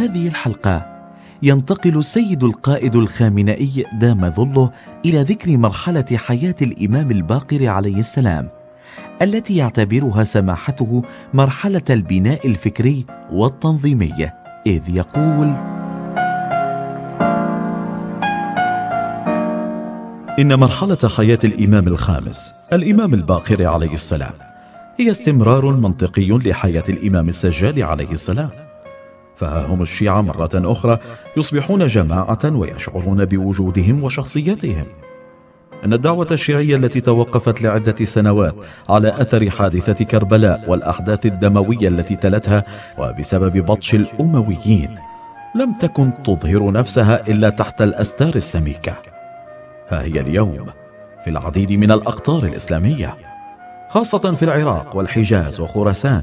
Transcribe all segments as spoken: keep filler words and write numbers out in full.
هذه الحلقة ينتقل السيد القائد الخامنئي دام ظله إلى ذكر مرحلة حياة الإمام الباقر عليه السلام، التي يعتبرها سماحته مرحلة البناء الفكري والتنظيمي، إذ يقول: إن مرحلة حياة الإمام الخامس الإمام الباقر عليه السلام هي استمرار منطقي لحياة الإمام السجاد عليه السلام. فها هم الشيعة مرة أخرى يصبحون جماعة ويشعرون بوجودهم وشخصيتهم. إن الدعوة الشيعية التي توقفت لعدة سنوات على أثر حادثة كربلاء والأحداث الدموية التي تلتها وبسبب بطش الأمويين لم تكن تظهر نفسها إلا تحت الأستار السميكة. ها هي اليوم في العديد من الأقطار الإسلامية، خاصة في العراق والحجاز وخراسان،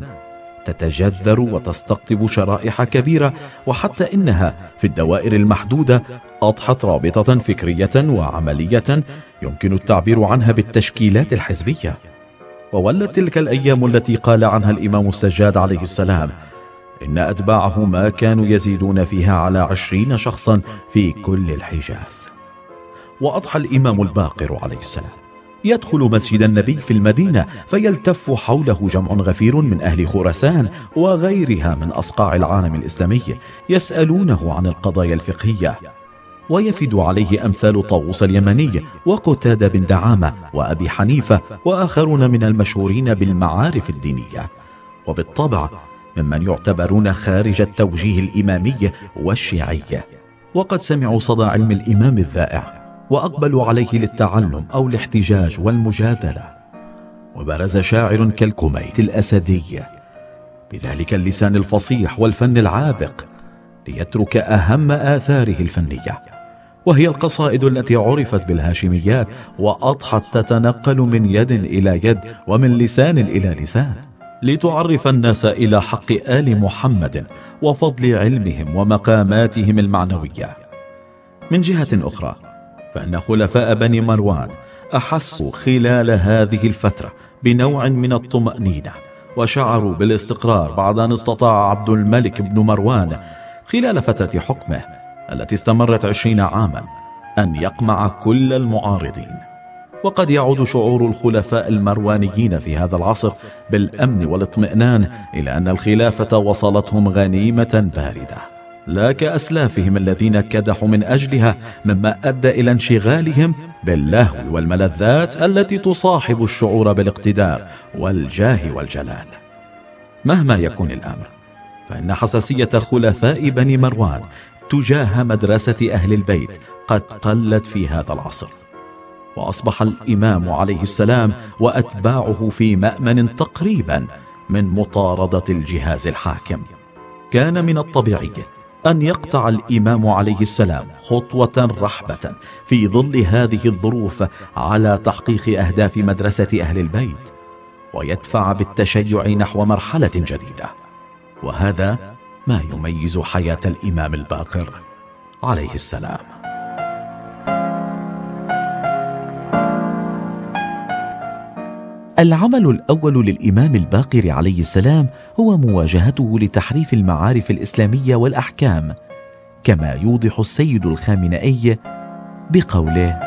تتجذر وتستقطب شرائح كبيرة، وحتى إنها في الدوائر المحدودة أضحت رابطة فكرية وعملية يمكن التعبير عنها بالتشكيلات الحزبية. وولت تلك الأيام التي قال عنها الإمام السجاد عليه السلام إن أتباعه ما كانوا يزيدون فيها على عشرين شخصا في كل الحجاز. وأضحى الإمام الباقر عليه السلام يدخل مسجد النبي في المدينة، فيلتف حوله جمع غفير من أهل خراسان وغيرها من أصقاع العالم الإسلامي يسألونه عن القضايا الفقهية، ويفد عليه أمثال طاووس اليمني وقتادة بن دعامة وأبي حنيفة وآخرون من المشهورين بالمعارف الدينية، وبالطبع ممن يعتبرون خارج التوجيه الإمامي والشيعي، وقد سمعوا صدى علم الإمام الذائع وأقبلوا عليه للتعلم أو الاحتجاج والمجادلة. وبرز شاعر كالكميت الأسدي بذلك اللسان الفصيح والفن العابق ليترك أهم آثاره الفنية، وهي القصائد التي عرفت بالهاشميات وأضحت تتنقل من يد إلى يد ومن لسان إلى لسان، لتعرف الناس إلى حق آل محمد وفضل علمهم ومقاماتهم المعنوية. من جهة أخرى فإن خلفاء بني مروان أحسوا خلال هذه الفترة بنوع من الطمأنينة، وشعروا بالاستقرار بعد أن استطاع عبد الملك بن مروان خلال فترة حكمه التي استمرت عشرين عاما أن يقمع كل المعارضين. وقد يعود شعور الخلفاء المروانيين في هذا العصر بالأمن والاطمئنان إلى أن الخلافة وصلتهم غنيمة باردة، لا كأسلافهم الذين كدحوا من أجلها، مما أدى إلى انشغالهم باللهو والملذات التي تصاحب الشعور بالاقتدار والجاه والجلال. مهما يكون الأمر، فإن حساسية خلفاء بني مروان تجاه مدرسة أهل البيت قد قلت في هذا العصر، وأصبح الإمام عليه السلام وأتباعه في مأمن تقريبا من مطاردة الجهاز الحاكم. كان من الطبيعي أن يقطع الإمام عليه السلام خطوة رحبة في ظل هذه الظروف على تحقيق أهداف مدرسة أهل البيت، ويدفع بالتشيع نحو مرحلة جديدة. وهذا ما يميز حياة الإمام الباقر عليه السلام. العمل الأول للإمام الباقر عليه السلام هو مواجهته لتحريف المعارف الإسلامية والأحكام، كما يوضح السيد الخامنئي بقوله: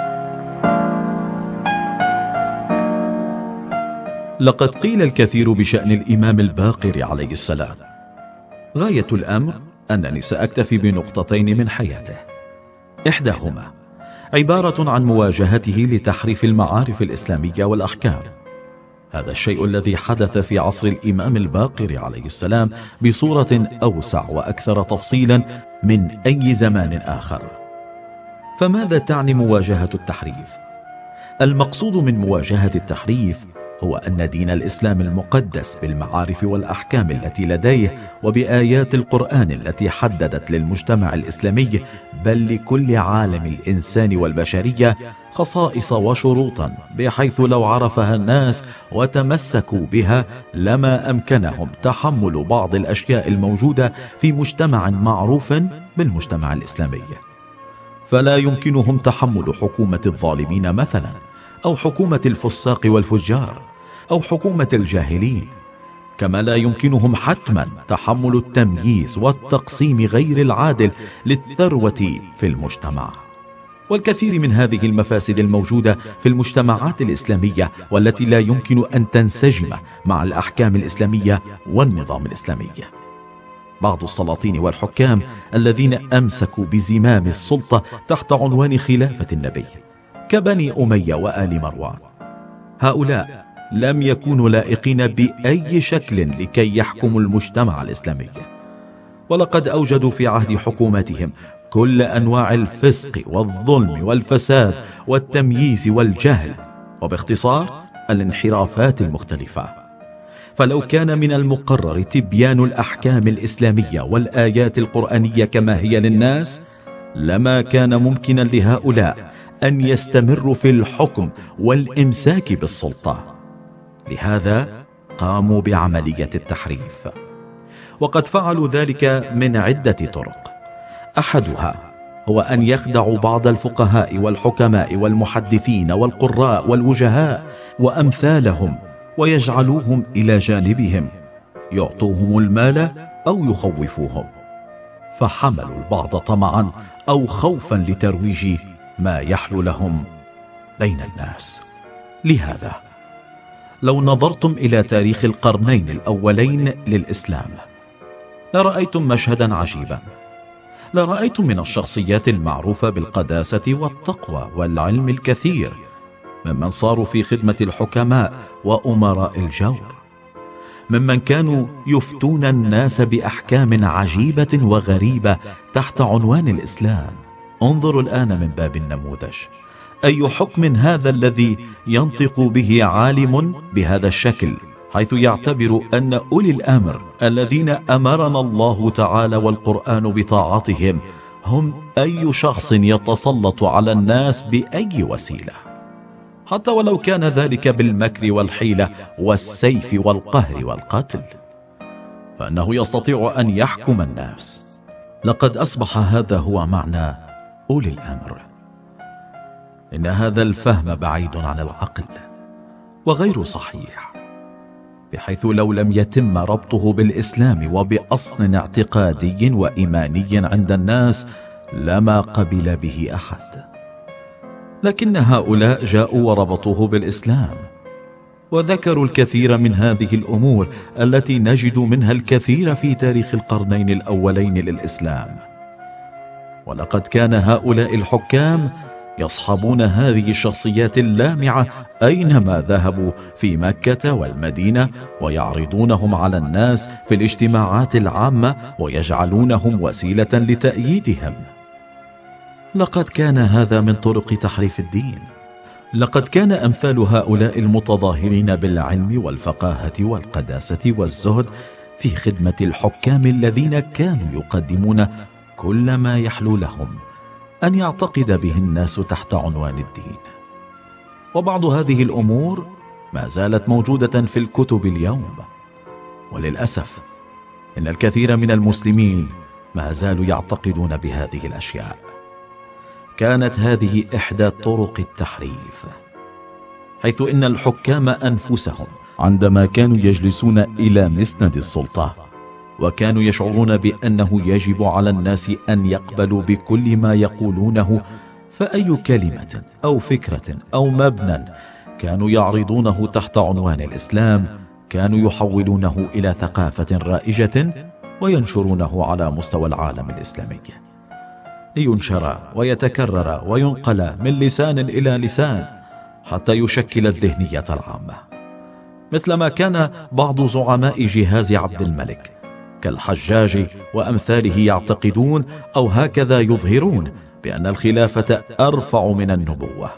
لقد قيل الكثير بشأن الإمام الباقر عليه السلام. غاية الأمر أنني سأكتفي بنقطتين من حياته، إحداهما عبارة عن مواجهته لتحريف المعارف الإسلامية والأحكام. هذا الشيء الذي حدث في عصر الإمام الباقر عليه السلام بصورة أوسع وأكثر تفصيلا من أي زمان آخر. فماذا تعني مواجهة التحريف؟ المقصود من مواجهة التحريف هو أن دين الإسلام المقدس بالمعارف والأحكام التي لديه وبآيات القرآن التي حددت للمجتمع الإسلامي بل لكل عالم الإنسان والبشرية خصائص وشروطا، بحيث لو عرفها الناس وتمسكوا بها لما أمكنهم تحمل بعض الأشياء الموجودة في مجتمع معروف بالمجتمع الإسلامي. فلا يمكنهم تحمل حكومة الظالمين مثلا، أو حكومة الفساق والفجار، أو حكومة الجاهلين، كما لا يمكنهم حتما تحمل التمييز والتقسيم غير العادل للثروة في المجتمع. والكثير من هذه المفاسد الموجودة في المجتمعات الإسلامية والتي لا يمكن أن تنسجم مع الأحكام الإسلامية والنظام الإسلامي. بعض السلاطين والحكام الذين أمسكوا بزمام السلطة تحت عنوان خلافة النبي كبني أمية وآل مروان، هؤلاء لم يكونوا لائقين بأي شكل لكي يحكموا المجتمع الإسلامي، ولقد أوجدوا في عهد حكومتهم كل أنواع الفسق والظلم والفساد والتمييز والجهل، وباختصار الانحرافات المختلفة. فلو كان من المقرر تبيان الأحكام الإسلامية والآيات القرآنية كما هي للناس، لما كان ممكنا لهؤلاء أن يستمروا في الحكم والإمساك بالسلطة. لهذا قاموا بعملية التحريف، وقد فعلوا ذلك من عدة طرق. أحدها هو أن يخدعوا بعض الفقهاء والحكماء والمحدثين والقراء والوجهاء وأمثالهم ويجعلوهم إلى جانبهم، يعطوهم المال أو يخوفوهم، فحملوا البعض طمعا أو خوفا لترويج ما يحلو لهم بين الناس. لهذا لو نظرتم إلى تاريخ القرنين الأولين للإسلام لرأيتم مشهدا عجيبا. لرأيتم من الشخصيات المعروفة بالقداسة والتقوى والعلم الكثير ممن صاروا في خدمة الحكماء وأمراء الجور، ممن كانوا يفتون الناس بأحكام عجيبة وغريبة تحت عنوان الإسلام. انظروا الآن من باب النموذج، أي حكم هذا الذي ينطق به عالم بهذا الشكل، حيث يعتبر أن أولي الأمر الذين أمرنا الله تعالى والقرآن بطاعتهم هم أي شخص يتسلط على الناس بأي وسيلة، حتى ولو كان ذلك بالمكر والحيلة والسيف والقهر والقتل، فإنه يستطيع أن يحكم الناس. لقد أصبح هذا هو معنى أولي الأمر. إن هذا الفهم بعيد عن العقل وغير صحيح، بحيث لو لم يتم ربطه بالإسلام وبأصل اعتقادي وإيماني عند الناس لما قبل به أحد. لكن هؤلاء جاءوا وربطوه بالإسلام، وذكروا الكثير من هذه الأمور التي نجد منها الكثير في تاريخ القرنين الأولين للإسلام. ولقد كان هؤلاء الحكام يصحبون هذه الشخصيات اللامعة أينما ذهبوا في مكة والمدينة، ويعرضونهم على الناس في الاجتماعات العامة ويجعلونهم وسيلة لتأييدهم. لقد كان هذا من طرق تحريف الدين. لقد كان أمثال هؤلاء المتظاهرين بالعلم والفقاهة والقداسة والزهد في خدمة الحكام الذين كانوا يقدمون كل ما يحلو لهم أن يعتقد به الناس تحت عنوان الدين. وبعض هذه الأمور ما زالت موجودة في الكتب اليوم، وللأسف إن الكثير من المسلمين ما زالوا يعتقدون بهذه الأشياء. كانت هذه إحدى طرق التحريف، حيث إن الحكام أنفسهم عندما كانوا يجلسون إلى مسند السلطة وكانوا يشعرون بأنه يجب على الناس أن يقبلوا بكل ما يقولونه، فأي كلمة أو فكرة أو مبنى كانوا يعرضونه تحت عنوان الإسلام كانوا يحولونه إلى ثقافة رائجة وينشرونه على مستوى العالم الإسلامي، لينشر ويتكرر وينقل من لسان إلى لسان حتى يشكل الذهنية العامة، مثلما كان بعض زعماء جهاز عبد الملك كالحجاج وأمثاله يعتقدون أو هكذا يظهرون بأن الخلافة أرفع من النبوة.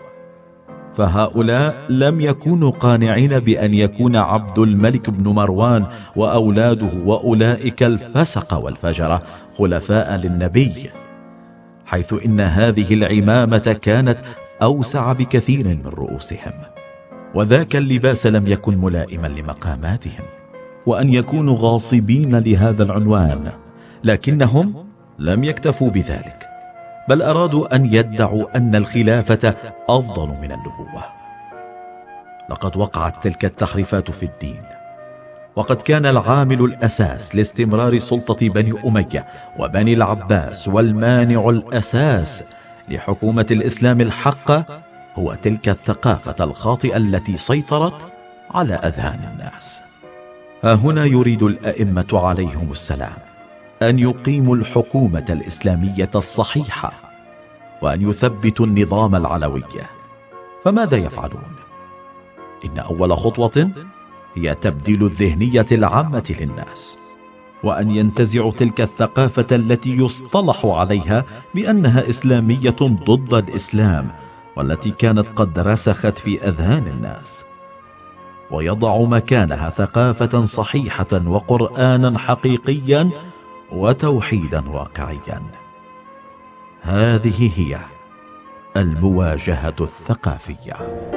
فهؤلاء لم يكونوا قانعين بأن يكون عبد الملك بن مروان وأولاده وأولئك الفسق والفجرة خلفاء للنبي، حيث إن هذه العمامة كانت أوسع بكثير من رؤوسهم، وذاك اللباس لم يكن ملائما لمقاماتهم، وأن يكونوا غاصبين لهذا العنوان. لكنهم لم يكتفوا بذلك، بل أرادوا أن يدعوا أن الخلافة أفضل من النبوة. لقد وقعت تلك التحريفات في الدين، وقد كان العامل الأساس لاستمرار سلطة بني أمية وبني العباس والمانع الأساس لحكومة الإسلام الحقة هو تلك الثقافة الخاطئة التي سيطرت على أذهان الناس. ها هنا يريد الأئمة عليهم السلام أن يقيموا الحكومة الإسلامية الصحيحة وأن يثبتوا النظام العلوي. فماذا يفعلون؟ إن أول خطوة هي تبديل الذهنية العامة للناس، وأن ينتزعوا تلك الثقافة التي يصطلح عليها بأنها إسلامية ضد الإسلام والتي كانت قد رسخت في أذهان الناس، ويضع مكانها ثقافة صحيحة وقرآنا حقيقيا وتوحيدا واقعيا. هذه هي المواجهة الثقافية.